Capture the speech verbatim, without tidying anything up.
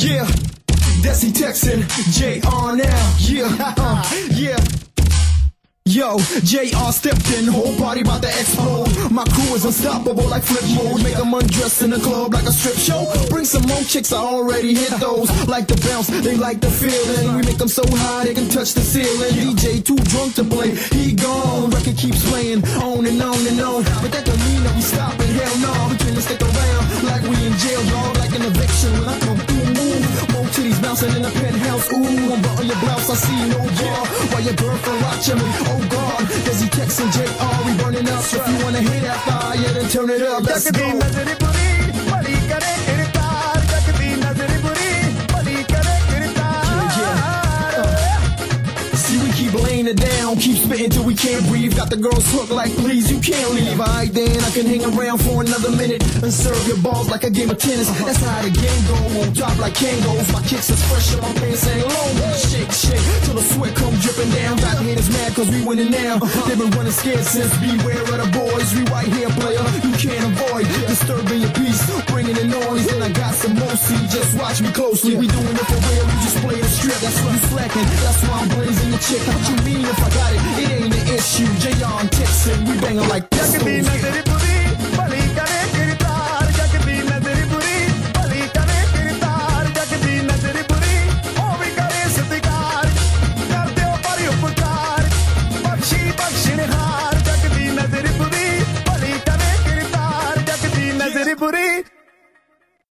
Yeah, Desi Texan, J R now. Yeah, uh, yeah. Yo, J R stepped in, whole party about to explode. My crew is unstoppable like flip mode. Make them undress in the club like a strip show. Bring some more chicks, I already hit those. Like the bounce, they like the feeling. We make them so high they can touch the ceiling. D J too drunk to play, he gone. Record keeps playing on and on and on. But that don't mean that we stopping, hell no. We trying to stick around like we in jail, dog. Like an eviction when I come through, move. More titties bouncing in the penthouse, ooh. I'm button your blouse, I see no bar. While your girlfriend watching me, oh God, Desi Texan, J R, we burning up. If you wanna hit that fire, yeah, then turn it up. Let's go. See, we keep laying it down, keep spitting till we can't breathe. Got the girls hooked like, please, you can't leave. Alright then, I can hang around for another minute and serve your balls like a game of tennis. That's how the game go, on top like Kangos. My kicks is fresh and my pants ain't low. Shake, shake, till the sweat come dripping down. Got haters mad cause we winning now. They've been running scared since beware of the boys. We right here, player, you can't avoid disturbing your peace, bringing the noise. And I got some more, see, just watch me closely. We doing it for real, we just play the strip. That's why you slacking, that's why I'm blazing your chick. What you mean if I got it? It ain't an issue. J R and Texan, we banging like this. Puri